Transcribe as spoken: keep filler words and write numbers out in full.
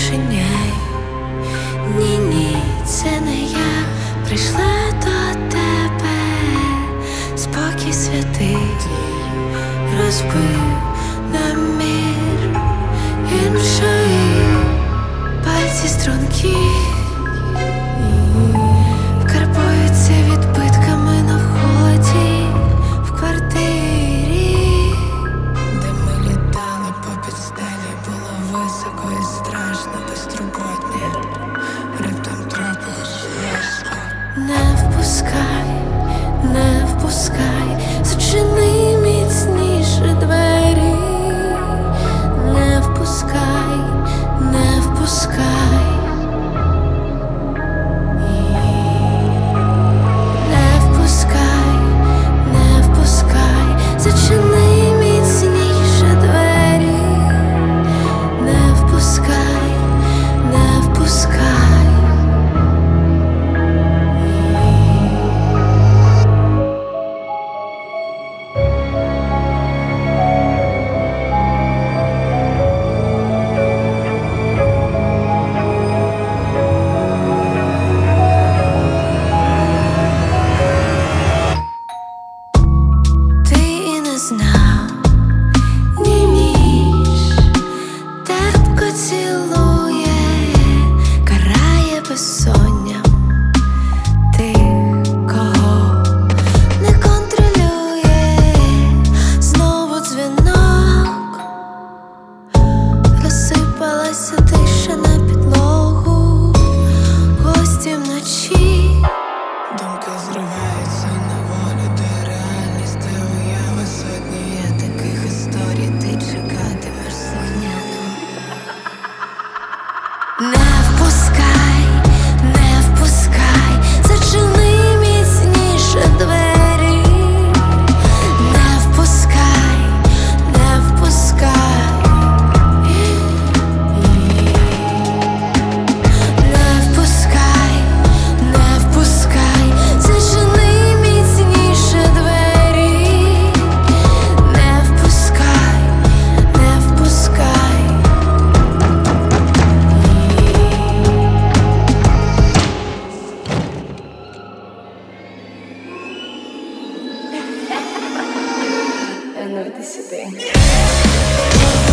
відчиняй. Ні-ні, це не я прийшла до тебе, спокій святий розбив намір іншої, пальці струнки вкарбуються відбитками на вході в квартирі, де ми літали по підстелі, було високо і страшно, безтурботне. Раптом трапилось ясно. Не впускай, не впускай, зачини міцніше двері. Не впускай, не впускай, не впускай, не впускай, зачини міцніше двері. Не впускай, не впускай. Знав, ні ніж терпко цілує, карає безсонням тих, кого не контролює. Знову дзвінок, розсипалася тиша на підлогу, гості вночі. Думки зриваються на волю, де реальність, де уява сотні. Є таких історій, ти чекатимеш слухняно. Не впускай, не впускай, зачини міцніше двері. Не впускай, не впускай, не впускай, не впускай, зачини міцніше двері. Не впускай, не впускай. Ну, йди сюди.